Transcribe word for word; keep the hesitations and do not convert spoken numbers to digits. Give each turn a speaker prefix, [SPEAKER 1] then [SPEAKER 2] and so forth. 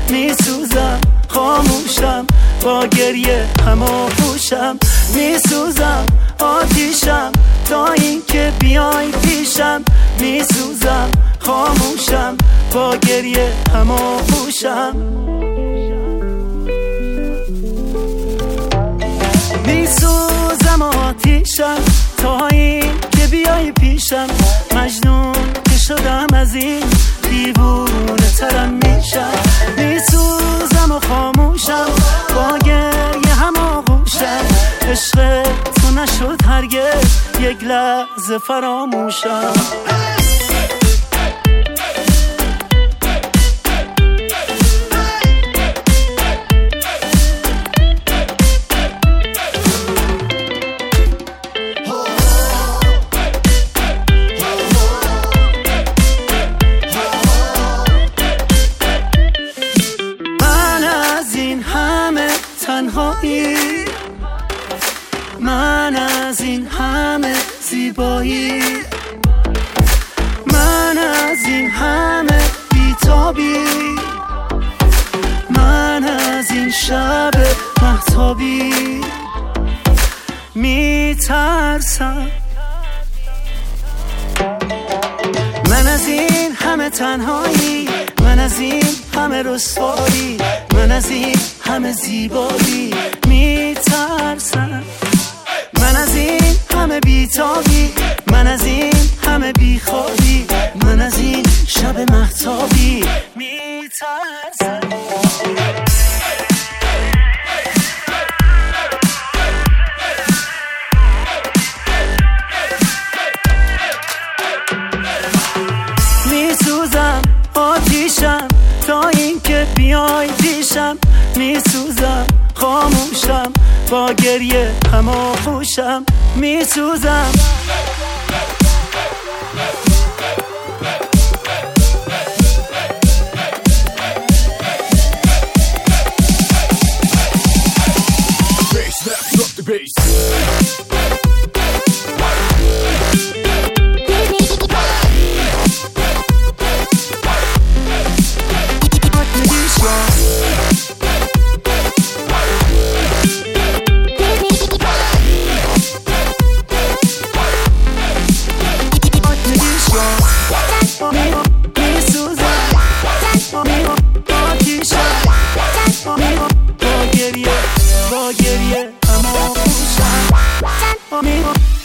[SPEAKER 1] میسوزم خاموشم با گریه همه پوشم، میسوزم آتیشم تا اینکه بیای پیشم، میسوزم خاموشم با گریه همه پوشم، میسوزم آتیشم تا اینکه بیای پیشم، مجنون که شدم از این دیوونه ترم میشم، میسوزم و خاموشم با گریه هم آغوشم، عشق تو نشد هرگز یک لحظه فراموشم. تنهایی من از این همه زیبایی، من از این همه بیتابی، من از این شب مهتابی میترسم، من از این همه تنهایی، من از این همه رسوایی، من از این همه زیبایی میترسم، من از این همه بیتابی، من از این همه بیخوابی، من از این شب مهتابی میترسم. میسوزم آتیشم تا اینکه بیای پیشم، میسوزم خاموشم با گریه همه پوشم، میسوزم با گریه اما پوشم.